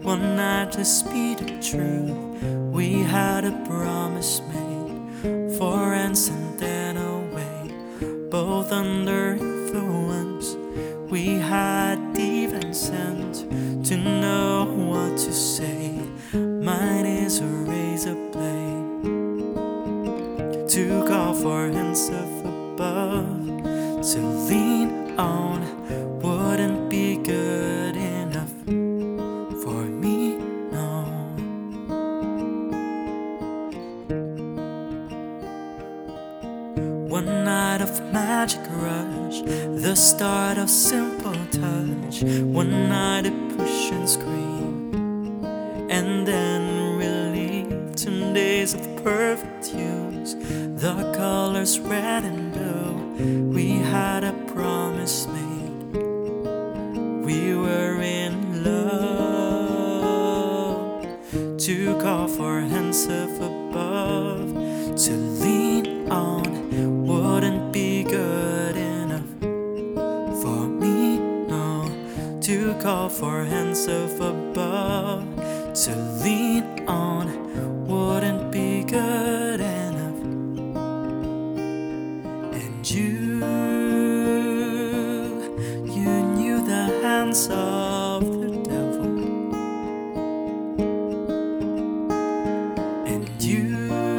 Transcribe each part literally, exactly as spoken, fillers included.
One night to speed of truth, we had a promise made for ransom then away, both under influence. We had divine sense to know what to say. Mine is a razor blade to call for hands of above, to lean on wouldn't be good enough for me, no. One night of magic rush, the start of simple touch. One night to push and scream, and then relief. Ten days of perfect hues, the colors red and blue. We had a promise made, we were in love, to call for hands of above, to lean on wouldn't be good enough for me, no. To call for hands of above, to lean on wouldn't be good enough. And you, you knew the hands of the devil, and you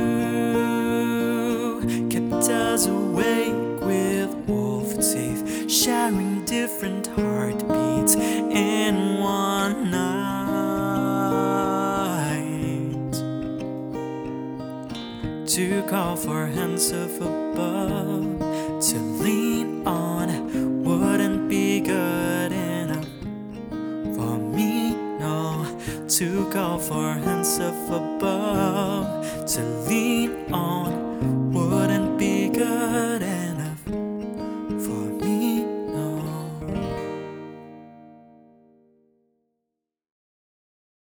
kept us awake with wolf teeth, sharing different heartbeats in one night, to call for hands of above, to lean on wouldn't be good enough for me, no. To call for hands of above, to lean